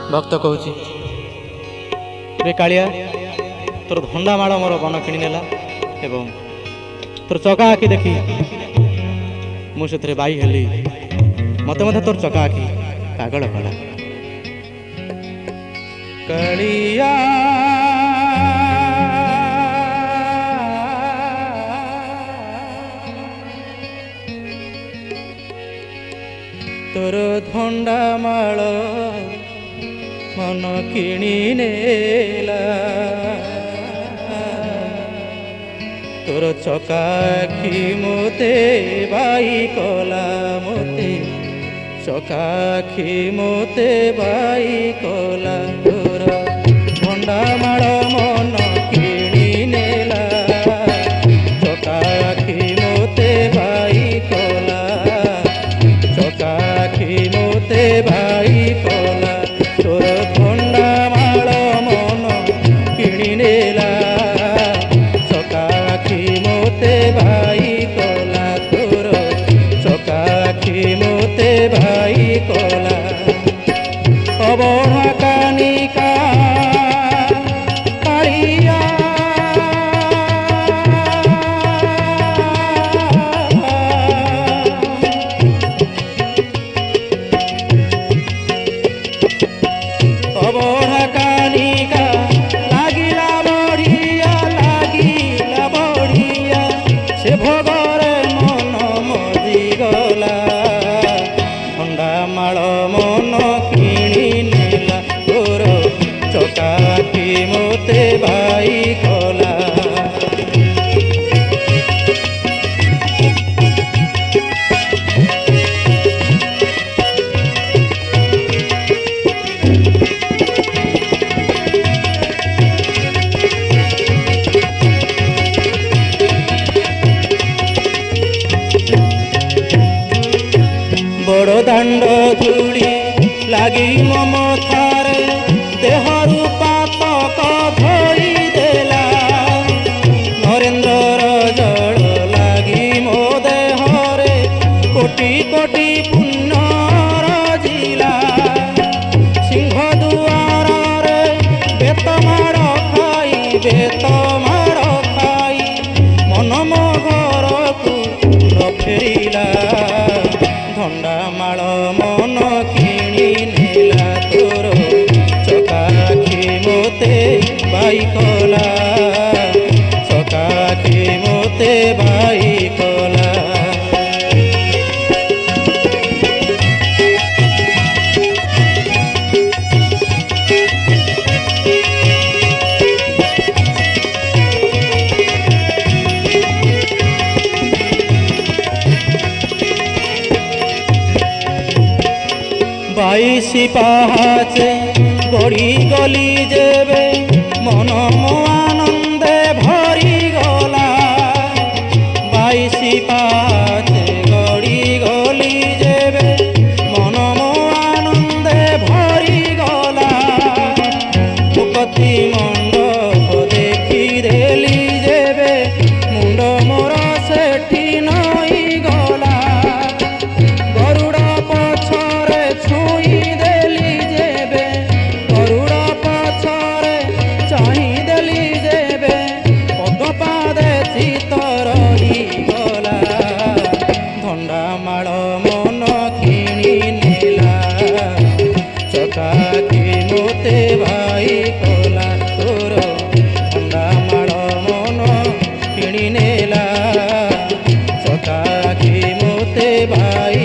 भक्त कहूँ रे कालिया तोर धंडामाड़ मोर बन किणीनेला एवं तोर चका आखि देखी मुझे बाई हेली मत मत तोर चका आखि पागल कला कालिया तोर धंडामाड़ मन किणी नेला तोर चकाखी मोते बाई कला मोते चकाखी मोते बाई कला तोर धंडामाड़ मन किणी नेला चकाखी मोते बाई कला चकाखी मोते बाई कला तोर धंडामाड़ मन किणी नेला चकाखी मोते भाई कला तोर चकाखी मोते भाई कला अबढ़ा कानिका कालिया अबढ़ा कानिका लागिला बढ़िया से भोगरे मन मजिगला धंडामाड़ मन किणी नेला तोर चकाखी मोते भाई कला बड़ दाण्ड धूली लगी मम थारे देहरु पातक धोई देला नरेन्द्र जल लगी मो देहरे कोटि कोटि पुण्य रजिला सिंह दुआर रे बेत माड़ खाई मन मो घर को न फेरिला धंडामाड़ मन किणी नेला तोर चकाखी मोते बाई कला चकाखी मोते बाई कला बाईसी पाहाचे गड़ी गली जेबे मन मो आनंदे भरी गला बाईसी पाहाचे गड़ी गली जेबे मन मो आनंदे भरी गला मुकती मंडप देखी देली जेबे मुंड मोर सेठी नई गला गरुड़ पछरे छुई देली जेबे गरुड़ पछरे चाही देली जेबे पदपादे चितर गला धंडामाड़ मन किणी नेला चकाखी मोते भाई कला तोर धंडामाड़ मन किणी नेला चकाखी मोते भाई